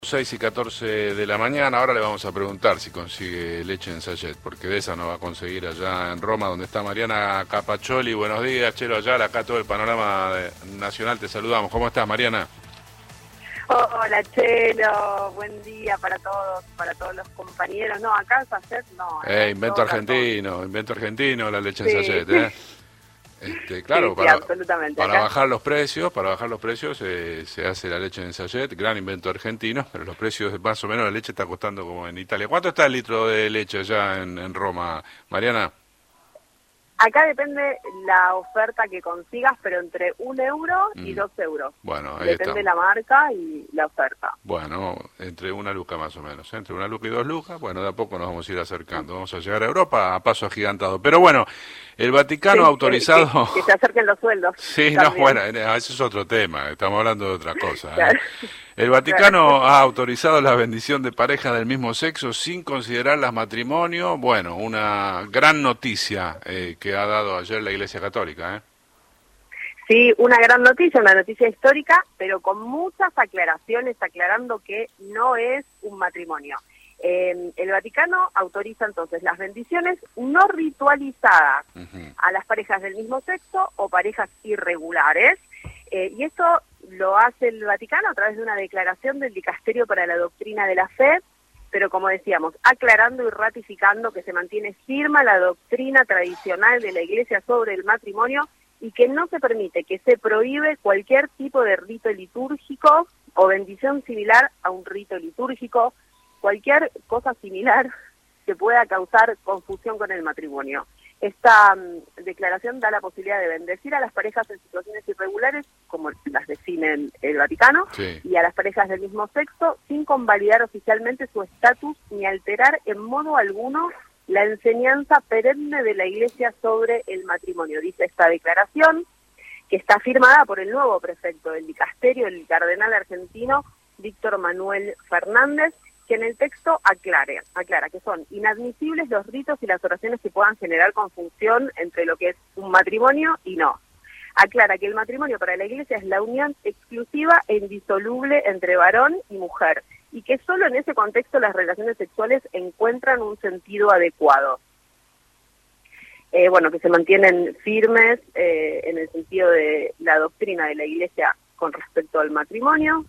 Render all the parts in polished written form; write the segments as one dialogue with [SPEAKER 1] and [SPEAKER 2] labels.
[SPEAKER 1] 6:14 de la mañana. Ahora le vamos a preguntar si consigue leche en sachet, porque de esa no va a conseguir allá en Roma, donde está Mariana Capaccioli. Buenos días, Chelo Ayala, acá todo el panorama nacional, te saludamos. ¿Cómo estás, Mariana?
[SPEAKER 2] Hola, Chelo, buen día para todos los compañeros. No, acá en sachet no,
[SPEAKER 1] Invento argentino, la leche en
[SPEAKER 2] Sí,
[SPEAKER 1] sachet, ¿eh? Claro,
[SPEAKER 2] sí, absolutamente.
[SPEAKER 1] para
[SPEAKER 2] Acá,
[SPEAKER 1] bajar los precios, se hace la leche en sachet, gran invento argentino, pero los precios, más o menos, la leche está costando como en Italia. ¿Cuánto está el litro de leche allá en Roma, Mariana?
[SPEAKER 2] acá depende la oferta que consigas, pero entre 1 euro y 2 euros.
[SPEAKER 1] Bueno, ahí
[SPEAKER 2] Depende
[SPEAKER 1] estamos.
[SPEAKER 2] la marca y la oferta.
[SPEAKER 1] Bueno, entre 1 luca más o menos, ¿eh? Entre 1 luca y 2 lucas, bueno, de a poco nos vamos a ir acercando, vamos a llegar a Europa a paso agigantado. Pero bueno, el Vaticano ha
[SPEAKER 2] Sí,
[SPEAKER 1] autorizado...
[SPEAKER 2] que se acerquen los sueldos
[SPEAKER 1] Sí, no,
[SPEAKER 2] también.
[SPEAKER 1] bueno, ese es otro tema, estamos hablando de otra cosa, ¿eh?
[SPEAKER 2] Claro,
[SPEAKER 1] El
[SPEAKER 2] claro.
[SPEAKER 1] Vaticano ha autorizado la bendición de parejas del mismo sexo sin considerarlas matrimonio. Bueno, una gran noticia que ha dado ayer la Iglesia Católica, ¿eh?
[SPEAKER 2] Sí, una noticia histórica, pero con muchas aclaraciones, aclarando que no es un matrimonio. El Vaticano autoriza entonces las bendiciones no ritualizadas a las parejas del mismo sexo o parejas irregulares, y esto lo hace el Vaticano a través de una declaración del Dicasterio para la Doctrina de la Fe, pero como decíamos, aclarando y ratificando que se mantiene firme la doctrina tradicional de la Iglesia sobre el matrimonio y que no se permite, que se prohíbe cualquier tipo de rito litúrgico o bendición similar a un rito litúrgico, cualquier cosa similar que pueda causar confusión con el matrimonio. Esta declaración da la posibilidad de bendecir a las parejas en situaciones irregulares, como las define el Vaticano,
[SPEAKER 1] Sí.
[SPEAKER 2] y a las parejas del mismo sexo, sin convalidar oficialmente su estatus ni alterar en modo alguno la enseñanza perenne de la Iglesia sobre el matrimonio. Dice esta declaración, que está firmada por el nuevo prefecto del dicasterio, el cardenal argentino Víctor Manuel Fernández, que en el texto aclara que son inadmisibles los ritos y las oraciones que puedan generar confusión entre lo que es un matrimonio y no. Aclara que el matrimonio para la Iglesia es la unión exclusiva e indisoluble entre varón y mujer, y que solo en ese contexto las relaciones sexuales encuentran un sentido adecuado. Que se mantienen firmes en el sentido de la doctrina de la Iglesia con respecto al matrimonio,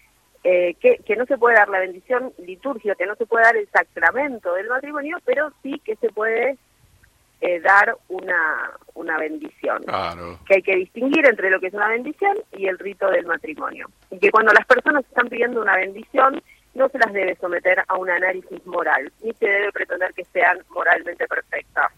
[SPEAKER 2] que no se puede dar la bendición litúrgica, que no se puede dar el sacramento del matrimonio, pero sí que se puede dar una bendición.
[SPEAKER 1] Claro.
[SPEAKER 2] Que hay que distinguir entre lo que es una bendición y el rito del matrimonio. Y que cuando las personas están pidiendo una bendición, no se las debe someter a un análisis moral, ni se debe pretender que sean moralmente perfectas.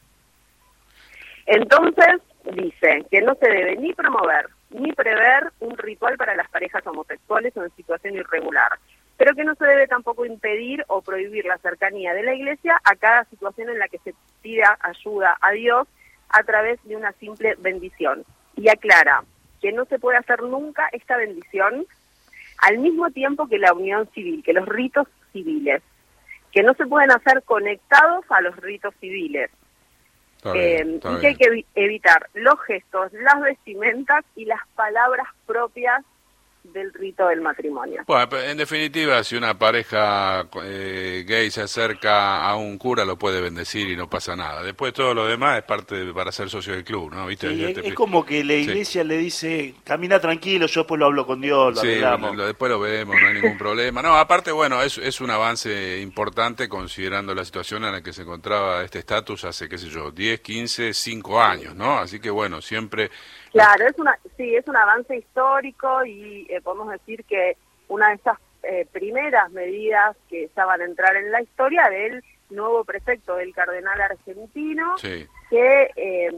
[SPEAKER 2] Entonces, dice que no se debe ni promover ni prever un ritual para las parejas homosexuales o en situación irregular, pero que no se debe tampoco impedir o prohibir la cercanía de la Iglesia a cada situación en la que se pida ayuda a Dios a través de una simple bendición. Y aclara que no se puede hacer nunca esta bendición al mismo tiempo que la unión civil, que los ritos civiles, que no se pueden hacer conectados a los ritos civiles.
[SPEAKER 1] Está bien.
[SPEAKER 2] Que hay que evitar los gestos, las vestimentas y las palabras propias del rito del matrimonio.
[SPEAKER 1] Bueno, en definitiva, si una pareja gay se acerca a un cura, lo puede bendecir y no pasa nada. Después todo lo demás es para ser socio del club, ¿no? ¿Viste?
[SPEAKER 3] Sí, es como que la iglesia le dice, camina tranquilo, yo después lo hablo con Dios, lo arreglamos.
[SPEAKER 1] Después lo vemos, no hay ningún problema. No, aparte, bueno, es un avance importante considerando la situación en la que se encontraba este estatus hace, qué sé yo, 10, 15, 5 años, ¿no? Así que, bueno, siempre...
[SPEAKER 2] Claro, es un avance histórico y podemos decir que una de esas primeras medidas que ya van a entrar en la historia del nuevo prefecto del cardenal argentino,
[SPEAKER 1] Sí.
[SPEAKER 2] que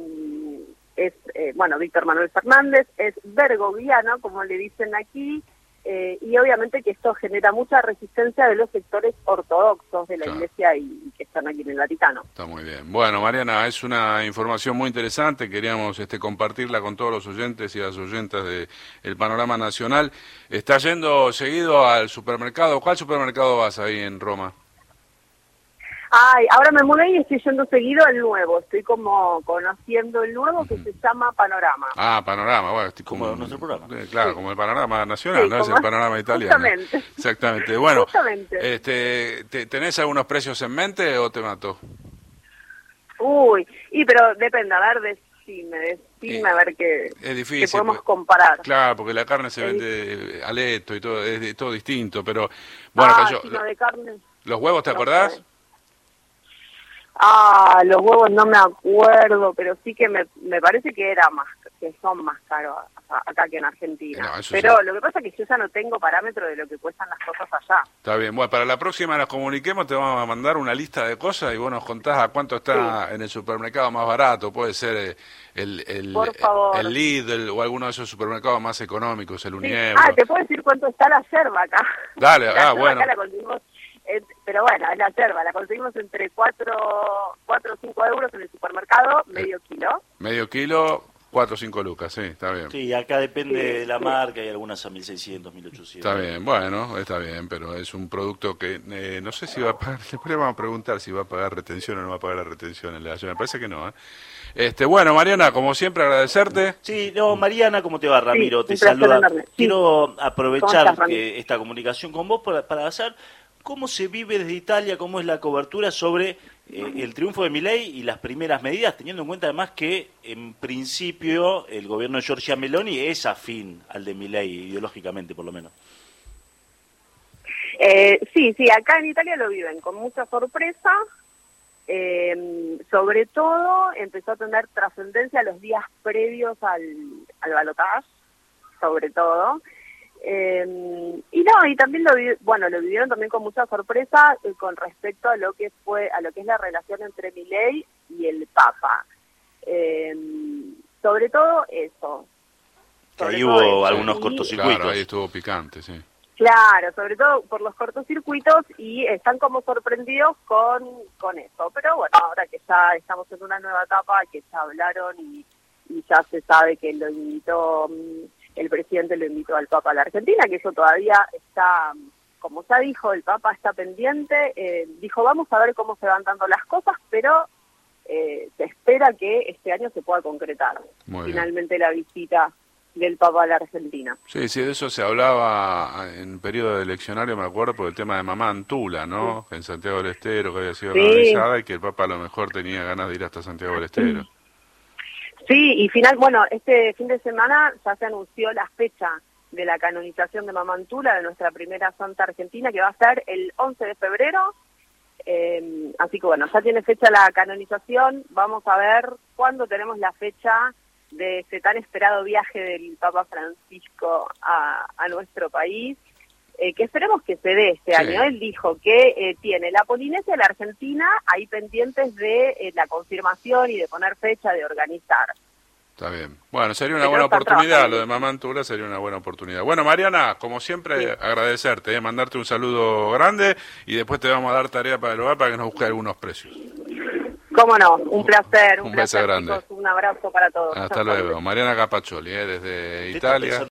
[SPEAKER 2] Víctor Manuel Fernández, es bergogliano, como le dicen aquí, y obviamente que esto genera mucha resistencia de los sectores ortodoxos de la
[SPEAKER 1] Claro.
[SPEAKER 2] Iglesia y que están aquí en el Vaticano.
[SPEAKER 1] Está muy bien. Bueno, Mariana, es una información muy interesante. Queríamos compartirla con todos los oyentes y las oyentas del panorama nacional. ¿Está yendo seguido al supermercado? ¿Cuál supermercado vas ahí en Roma?
[SPEAKER 2] Ay, ahora me mudé y estoy yendo seguido al nuevo. Estoy como conociendo el nuevo que se llama Panorama.
[SPEAKER 1] Ah, Panorama, bueno, estoy
[SPEAKER 3] Como nuestro programa.
[SPEAKER 1] Claro,
[SPEAKER 2] Sí.
[SPEAKER 1] como el panorama nacional,
[SPEAKER 2] Sí,
[SPEAKER 1] no es
[SPEAKER 2] como-
[SPEAKER 1] el panorama italiano.
[SPEAKER 2] Justamente.
[SPEAKER 1] Exactamente. Bueno,
[SPEAKER 2] Justamente.
[SPEAKER 1] ¿tenés algunos precios en mente o te mato?
[SPEAKER 2] Uy, pero depende, a ver, decime a ver qué
[SPEAKER 1] Es difícil.
[SPEAKER 2] podemos
[SPEAKER 1] pues,
[SPEAKER 2] comparar.
[SPEAKER 1] Claro, porque la carne se
[SPEAKER 2] Es
[SPEAKER 1] vende aleto y todo, es todo distinto, pero bueno, acá
[SPEAKER 2] sí, no, de carne.
[SPEAKER 1] los huevos, ¿te
[SPEAKER 2] No
[SPEAKER 1] acordás?
[SPEAKER 2] sé. Los huevos no me acuerdo, pero sí que me parece que que son más caros acá que en Argentina.
[SPEAKER 1] No, eso
[SPEAKER 2] Pero
[SPEAKER 1] sí.
[SPEAKER 2] lo que pasa es que yo ya no tengo parámetro de lo que cuestan las cosas allá.
[SPEAKER 1] Está bien, bueno, para la próxima nos comuniquemos, te vamos a mandar una lista de cosas y vos nos contás a cuánto está en el supermercado más barato, puede ser
[SPEAKER 2] Por favor.
[SPEAKER 1] el Lidl o alguno de esos supermercados más económicos, el
[SPEAKER 2] Sí.
[SPEAKER 1] Unieuro.
[SPEAKER 2] Te puedo decir cuánto está la yerba acá.
[SPEAKER 1] Dale,
[SPEAKER 2] La yerba
[SPEAKER 1] bueno.
[SPEAKER 2] acá la conseguimos, pero bueno, es la yerba, la conseguimos entre 4 o 5 euros en el supermercado, medio kilo.
[SPEAKER 1] Medio kilo, 4 o 5 lucas, sí, está bien.
[SPEAKER 3] Sí, acá depende
[SPEAKER 2] Sí,
[SPEAKER 3] de la
[SPEAKER 2] sí.
[SPEAKER 3] marca, hay algunas a 1.600, 1.800.
[SPEAKER 1] Está bien, bueno, está bien, pero es un producto que no sé si va a pagar, después le vamos a preguntar si va a pagar retención o no va a pagar la retención en la me parece que no, ¿eh? Bueno, Mariana, como siempre, agradecerte.
[SPEAKER 3] Sí, no, Mariana, ¿cómo te va? Ramiro,
[SPEAKER 2] Sí,
[SPEAKER 3] te
[SPEAKER 2] un placer
[SPEAKER 3] saluda.
[SPEAKER 2] enorme. Sí.
[SPEAKER 3] Quiero
[SPEAKER 2] ¿Cómo
[SPEAKER 3] aprovechar
[SPEAKER 2] estás, Ramiro?
[SPEAKER 3] esta comunicación con vos para hacer cómo se vive desde Italia, cómo es la cobertura sobre el triunfo de Milei y las primeras medidas, teniendo en cuenta además que en principio el gobierno de Giorgia Meloni es afín al de Milei, ideológicamente por lo menos.
[SPEAKER 2] Sí, acá en Italia lo viven con mucha sorpresa. Sobre todo empezó a tener trascendencia los días previos al balotaje, sobre todo. Y también lo vivieron también con mucha sorpresa con respecto a lo que es la relación entre Milei y el Papa. Sobre todo eso.
[SPEAKER 3] Que
[SPEAKER 2] Sobre
[SPEAKER 3] ahí
[SPEAKER 2] todo
[SPEAKER 3] hubo
[SPEAKER 2] eso.
[SPEAKER 3] algunos
[SPEAKER 2] Y-
[SPEAKER 3] cortocircuitos.
[SPEAKER 1] Claro, ahí estuvo picante, sí.
[SPEAKER 2] Claro, sobre todo por los cortocircuitos y están como sorprendidos con eso. Pero bueno, ahora que ya estamos en una nueva etapa, que ya hablaron y ya se sabe que lo invitó, el presidente lo invitó al Papa a la Argentina, que eso todavía está, como ya dijo, el Papa está pendiente, dijo vamos a ver cómo se van dando las cosas, pero se espera que este año se pueda concretar
[SPEAKER 1] Muy bien.
[SPEAKER 2] finalmente la visita del Papa a la Argentina.
[SPEAKER 1] Sí, sí, de eso se hablaba en periodo eleccionario, me acuerdo, por el tema de Mamá Antula, ¿no? En Santiago del Estero, que había sido
[SPEAKER 2] Sí.
[SPEAKER 1] realizada y que el Papa a lo mejor tenía ganas de ir hasta Santiago del Estero.
[SPEAKER 2] Sí, y este fin de semana ya se anunció la fecha de la canonización de Mamá Antula, de nuestra primera santa argentina, que va a ser el 11 de febrero. Así que bueno, ya tiene fecha la canonización. Vamos a ver cuándo tenemos la fecha de este tan esperado viaje del Papa Francisco a nuestro país, que esperemos que se dé este
[SPEAKER 1] Sí.
[SPEAKER 2] año. Él dijo que tiene la Polinesia y la Argentina ahí pendientes de la confirmación y de poner fecha, de organizar.
[SPEAKER 1] Está bien. Bueno, sería una
[SPEAKER 2] Pero
[SPEAKER 1] buena
[SPEAKER 2] está
[SPEAKER 1] oportunidad,
[SPEAKER 2] trabajando.
[SPEAKER 1] lo de Mamá Antula sería una buena oportunidad. Bueno, Mariana, como siempre,
[SPEAKER 2] Sí.
[SPEAKER 1] agradecerte, mandarte un saludo grande y después te vamos a dar tarea para el hogar para que nos busque algunos precios.
[SPEAKER 2] Cómo no, un placer,
[SPEAKER 1] Un beso
[SPEAKER 2] placer,
[SPEAKER 1] grande.
[SPEAKER 2] chicos, un abrazo para todos.
[SPEAKER 1] Hasta
[SPEAKER 2] Chau, chau.
[SPEAKER 1] luego. Mariana Capaccioli, desde
[SPEAKER 3] Te está
[SPEAKER 1] Italia.
[SPEAKER 3] pensando